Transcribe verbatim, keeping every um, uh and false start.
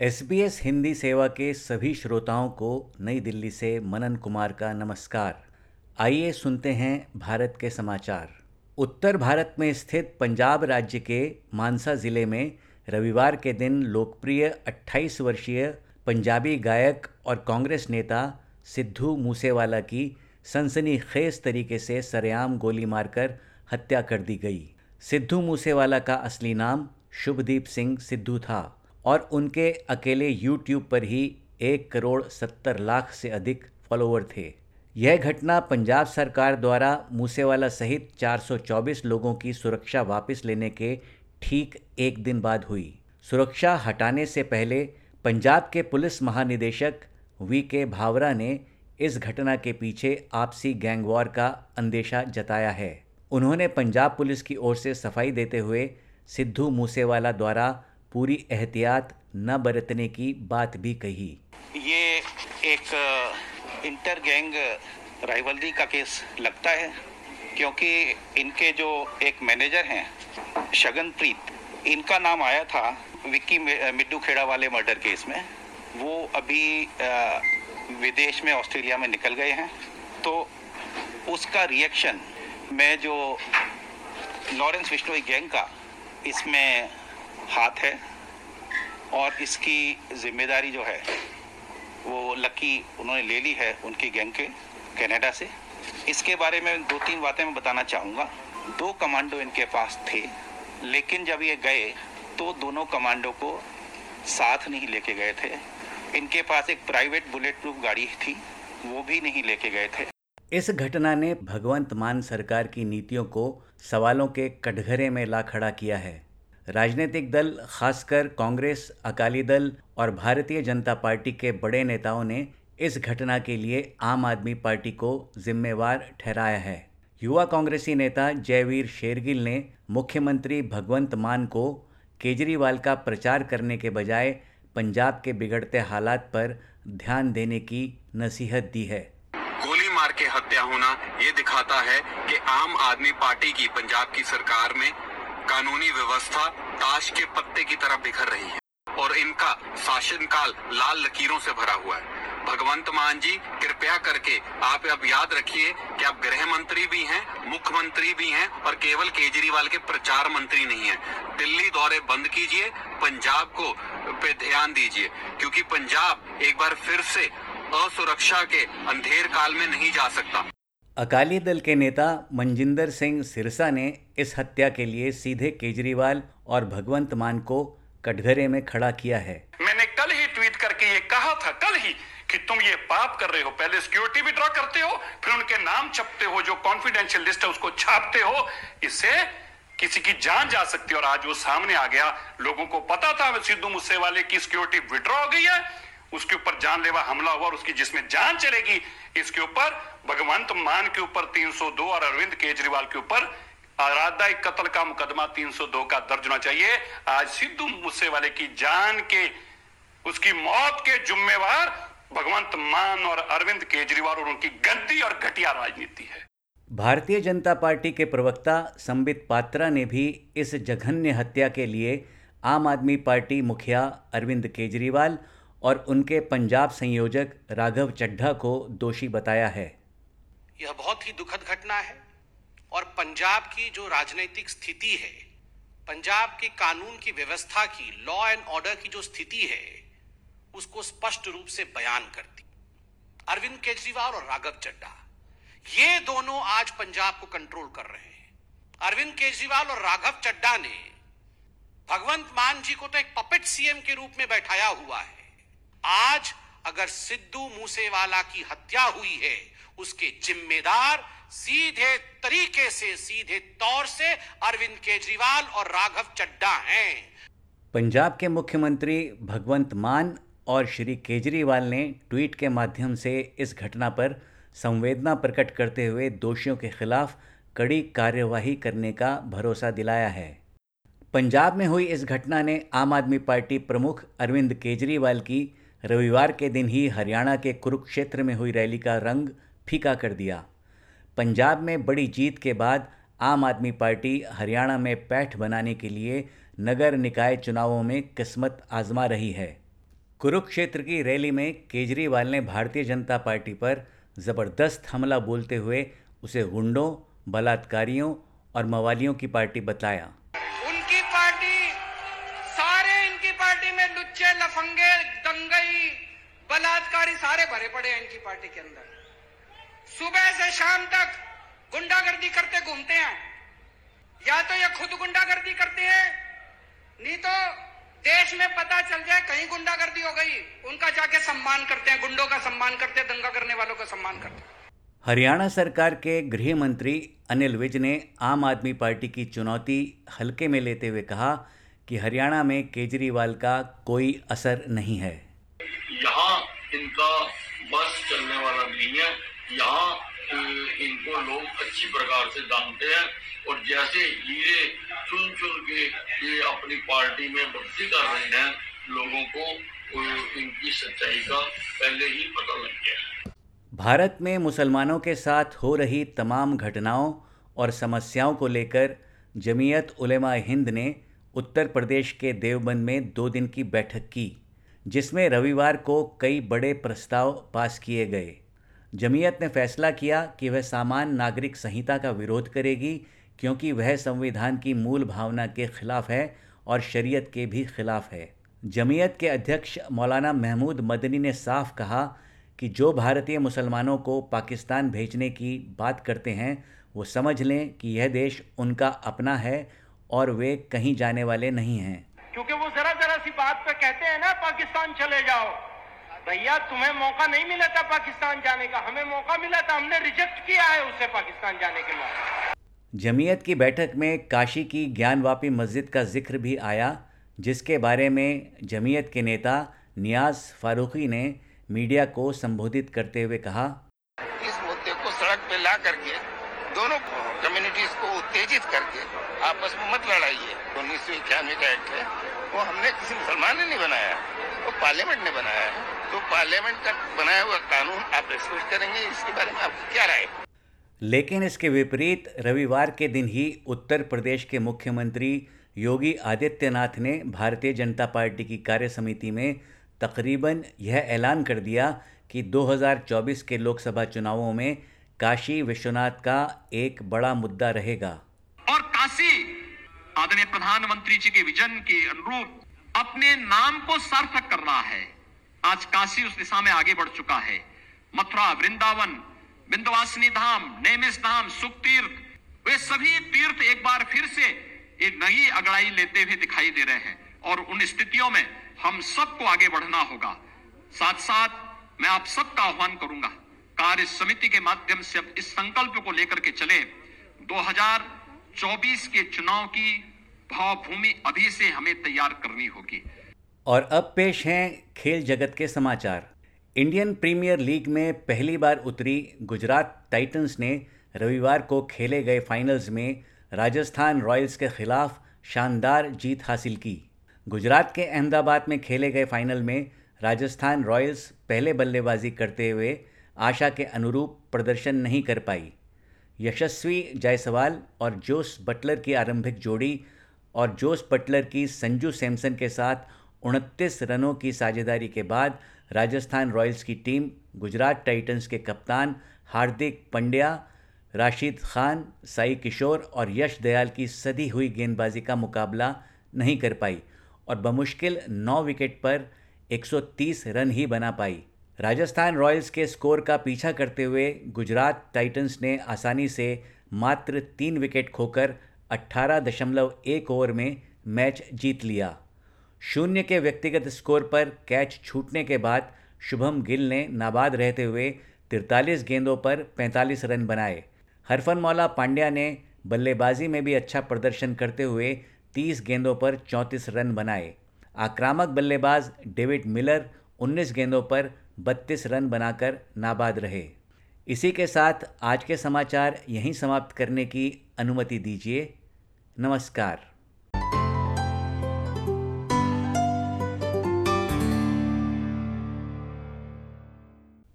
SBS Hindi सेवा के सभी श्रोताओं को नई दिल्ली से मनन कुमार का नमस्कार। आइए सुनते हैं भारत के समाचार। उत्तर भारत में स्थित पंजाब राज्य के मानसा ज़िले में रविवार के दिन लोकप्रिय अट्ठाईस वर्षीय पंजाबी गायक और कांग्रेस नेता सिद्धू मूसेवाला की सनसनीखेज तरीके से सरेआम गोली मारकर हत्या कर दी गई। सिद्धू मूसेवाला का असली नाम शुभदीप सिंह सिद्धू था और उनके अकेले यूट्यूब पर ही एक करोड़ सत्तर लाख से अधिक फॉलोवर थे। यह घटना पंजाब सरकार द्वारा मूसेवाला सहित चार सौ चौबीस लोगों की सुरक्षा वापस लेने के ठीक एक दिन बाद हुई। सुरक्षा हटाने से पहले पंजाब के पुलिस महानिदेशक वी के भावरा ने इस घटना के पीछे आपसी गैंगवॉर का अंदेशा जताया है। उन्होंने पंजाब पुलिस की ओर से सफाई देते हुए सिद्धू मूसेवाला द्वारा पूरी एहतियात न बरतने की बात भी कही। ये एक इंटर गैंग राइवलरी का केस लगता है, क्योंकि इनके जो एक मैनेजर हैं शगनप्रीत, इनका नाम आया था विक्की मिड्डू खेड़ा वाले मर्डर केस में। वो अभी विदेश में ऑस्ट्रेलिया में निकल गए हैं, तो उसका रिएक्शन में जो लॉरेंस बिश्नोई गैंग का इसमें हाथ है और इसकी जिम्मेदारी जो है वो लकी उन्होंने ले ली है उनकी गैंग के कनाडा से। इसके बारे में दो तीन बातें मैं बताना चाहूँगा। दो कमांडो इनके पास थे, लेकिन जब ये गए तो दोनों कमांडो को साथ नहीं लेके गए थे। इनके पास एक प्राइवेट बुलेट प्रूफ गाड़ी थी, वो भी नहीं लेके गए थे। इस घटना ने भगवंत मान सरकार की नीतियों को सवालों के कटघरे में ला खड़ा किया है। राजनीतिक दल, खासकर कांग्रेस, अकाली दल और भारतीय जनता पार्टी के बड़े नेताओं ने इस घटना के लिए आम आदमी पार्टी को जिम्मेवार ठहराया है। युवा कांग्रेसी नेता जयवीर शेरगिल ने मुख्यमंत्री भगवंत मान को केजरीवाल का प्रचार करने के बजाय पंजाब के बिगड़ते हालात पर ध्यान देने की नसीहत दी है। गोली मार के हत्या होना ये दिखाता है कि आम आदमी पार्टी की पंजाब की सरकार में कानूनी व्यवस्था ताश के पत्ते की तरह बिखर रही है और इनका शासनकाल लाल लकीरों से भरा हुआ है। भगवंत मान जी, कृपया करके आप अब याद रखिए कि आप गृह मंत्री भी हैं, मुख्यमंत्री भी हैं और केवल केजरीवाल के प्रचार मंत्री नहीं हैं। दिल्ली दौरे बंद कीजिए, पंजाब को पे ध्यान दीजिए, क्योंकि पंजाब एक बार फिर से असुरक्षा के अंधेर काल में नहीं जा सकता। अकाली दल के नेता मनजिंदर सिंह सिरसा ने इस हत्या के लिए सीधे केजरीवाल और भगवंत मान को कटघरे में खड़ा किया है। मैंने कल ही ट्वीट करके ये कहा था, कल ही, कि तुम ये पाप कर रहे हो। पहले सिक्योरिटी विड्रॉ करते हो, फिर उनके नाम छपते हो, जो कॉन्फिडेंशियल लिस्ट है उसको छापते हो। इससे किसी की जान जा सकती है। और आज वो सामने आ गया, लोगों को पता था सिद्धू मूसेवाले की सिक्योरिटी विड्रॉ हो गई है, उसके ऊपर जानलेवा हमला हुआ और उसकी जिसमें जान चलेगी, इसके ऊपर भगवंत मान के ऊपर तीन सौ दो और अरविंद केजरीवाल के ऊपर आराध्याय कत्ल का मुकदमा तीन सौ दो का दर्ज होना चाहिए। आज सिद्धू मूसेवाले की जान के, उसकी मौत के जिम्मेवार भगवंत मान और अरविंद केजरीवाल और उनकी गंदी और घटिया राजनीति है। भारतीय जनता पार्टी के प्रवक्ता संबित पात्रा ने भी इस जघन्य हत्या के लिए आम आदमी पार्टी मुखिया अरविंद केजरीवाल और उनके पंजाब संयोजक राघव चड्ढा को दोषी बताया है। यह बहुत ही दुखद घटना है और पंजाब की जो राजनीतिक स्थिति है, पंजाब के कानून की व्यवस्था की, लॉ एंड ऑर्डर की जो स्थिति है, उसको स्पष्ट रूप से बयान करती। अरविंद केजरीवाल और राघव चड्ढा, ये दोनों आज पंजाब को कंट्रोल कर रहे हैं। अरविंद केजरीवाल और राघव चड्ढा ने भगवंत मान जी को तो एक पपेट सीएम के रूप में बैठाया हुआ है। आज अगर सिद्धू मूसेवाला की हत्या हुई है, उसके जिम्मेदार सीधे तरीके से, सीधे तौर से अरविंद केजरीवाल और राघव चड्ढा हैं। पंजाब के मुख्यमंत्री भगवंत मान और श्री केजरीवाल ने ट्वीट के माध्यम से इस घटना पर संवेदना प्रकट करते हुए दोषियों के खिलाफ कड़ी कार्यवाही करने का भरोसा दिलाया है। पंजाब में हुई इस घटना ने आम आदमी पार्टी प्रमुख अरविंद केजरीवाल की रविवार के दिन ही हरियाणा के कुरुक्षेत्र में हुई रैली का रंग फीका कर दिया। पंजाब में बड़ी जीत के बाद आम आदमी पार्टी हरियाणा में पैठ बनाने के लिए नगर निकाय चुनावों में किस्मत आजमा रही है। कुरुक्षेत्र की रैली में केजरीवाल ने भारतीय जनता पार्टी पर ज़बरदस्त हमला बोलते हुए उसे गुंडों, बलात्कारियों और मवालियों की पार्टी बताया। उनकी पार्टी, सारे इनकी पार्टी में लुच्चे, लफंगे, दंगई, बलात्कारी सारे भरे पड़े हैं इनकी पार्टी के अंदर। सुबह से शाम तक गुंडागर्दी करते घूमते हैं। या तो ये खुद गुंडागर्दी करते हैं, नहीं तो देश में पता चल जाए कहीं गुंडागर्दी हो गई, उनका जाके सम्मान करते हैं, गुंडों का सम्मान करते हैं, दंगा करने वालों का सम्मान करते हैं। हरियाणा सरकार के गृह मंत्री अनिल विज ने आम आदमी पार्टी की चुनौती हल्के में लेते हुए कहा कि हरियाणा में केजरीवाल का कोई असर नहीं है। यहाँ इनका बस चलने वाला नहीं है। यहाँ इनको लोग अच्छी प्रकार से जानते हैं और जैसे हीरे चुन चुन के ये अपनी पार्टी में भर्ती कर रहे हैं, लोगों को इनकी सच्चाई का पहले ही पता लग गया। भारत में मुसलमानों के साथ हो रही तमाम घटनाओं और समस्याओं को लेकर जमीयत उलेमा हिंद ने उत्तर प्रदेश के देवबंद में दो दिन की बैठक की, जिसमें रविवार को कई बड़े प्रस्ताव पास किए गए। जमीयत ने फैसला किया कि वह सामान्य नागरिक संहिता का विरोध करेगी, क्योंकि वह संविधान की मूल भावना के खिलाफ है और शरीयत के भी खिलाफ है। जमीयत के अध्यक्ष मौलाना महमूद मदनी ने साफ कहा कि जो भारतीय मुसलमानों को पाकिस्तान भेजने की बात करते हैं, वो समझ लें कि यह देश उनका अपना है और वे कहीं जाने वाले नहीं हैं। क्योंकि वो जरा जरा सी बात पे कहते हैं ना, पाकिस्तान चले जाओ। भैया, तुम्हें मौका नहीं मिला था पाकिस्तान जाने का, हमें मौका मिला था, हमने रिजेक्ट किया है उसे पाकिस्तान जाने के मौका। जमीयत की बैठक में काशी की ज्ञानवापी मस्जिद का जिक्र भी आया, जिसके बारे में जमीयत के नेता नियाज फारूकी ने मीडिया को संबोधित करते हुए कहा, इस मुद्दे को सड़क पे ला करके दोनों कम्युनिटीज को उत्तेजित करके आपस में मत लड़ाइए। उन्नीस सौ इक्यानवे का एक्ट है, वो हमने किसी मुसलमान ने नहीं बनाया, वो पार्लियामेंट ने बनाया है। तो पार्लियामेंट का बनाया हुआ कानून आप एक्सपोज करेंगे, इसके बारे में आपको क्या राय? लेकिन इसके विपरीत रविवार के दिन ही उत्तर प्रदेश के मुख्यमंत्री योगी आदित्यनाथ ने भारतीय जनता पार्टी की कार्य समिति में तकरीबन यह ऐलान कर दिया कि दो हज़ार चौबीस के लोकसभा चुनावों में काशी विश्वनाथ का एक बड़ा मुद्दा रहेगा। और काशी आदरणीय प्रधानमंत्री जी के विजन के अनुरूप अपने नाम को सार्थक कर रहा है। आज काशी उस दिशा में आगे बढ़ चुका है। मथुरा, वृंदावन, विंध्यवासिनी धाम, नेमिष धाम, सुख तीर्थ, वे सभी तीर्थ एक बार फिर से एक नई अगड़ाई लेते हुए दिखाई दे रहे हैं और उन स्थितियों में हम सबको आगे बढ़ना होगा। साथ साथ मैं आप सबका आह्वान करूंगा, कार्य समिति के माध्यम से अब इस संकल्प को लेकर के चले। दो हज़ार चौबीस के चुनाव की भावभूमि अभी से हमें तैयार करनी होगी। और अब पेश हैं खेल जगत के समाचार। इंडियन प्रीमियर लीग में पहली बार उतरी गुजरात टाइटंस ने रविवार को खेले गए फाइनल्स में राजस्थान रॉयल्स के खिलाफ शानदार जीत हासिल की। गुजरात के अहमदाबाद में खेले गए फाइनल में राजस्थान रॉयल्स पहले बल्लेबाजी करते हुए आशा के अनुरूप प्रदर्शन नहीं कर पाई। यशस्वी जायसवाल और जोस बटलर की आरंभिक जोड़ी और जोस बटलर की संजू सैमसन के साथ उनतीस रनों की साझेदारी के बाद राजस्थान रॉयल्स की टीम गुजरात टाइटंस के कप्तान हार्दिक पांड्या, राशिद खान, साई किशोर और यश दयाल की सधी हुई गेंदबाजी का मुकाबला नहीं कर पाई और बमुश्किल नौ विकेट पर एक सौ तीस रन ही बना पाई। राजस्थान रॉयल्स के स्कोर का पीछा करते हुए गुजरात टाइटंस ने आसानी से मात्र तीन विकेट खोकर अठारह दशमलव एक ओवर में मैच जीत लिया। शून्य के व्यक्तिगत स्कोर पर कैच छूटने के बाद शुभम गिल ने नाबाद रहते हुए तिरतालीस गेंदों पर पैंतालीस रन बनाए। हरफनमौला पांड्या ने बल्लेबाजी में भी अच्छा प्रदर्शन करते हुए तीस गेंदों पर चौंतीस रन बनाए। आक्रामक बल्लेबाज डेविड मिलर उन्नीस गेंदों पर बत्तीस रन बनाकर नाबाद रहे। इसी के साथ आज के समाचार यहीं समाप्त करने की अनुमति दीजिए। नमस्कार।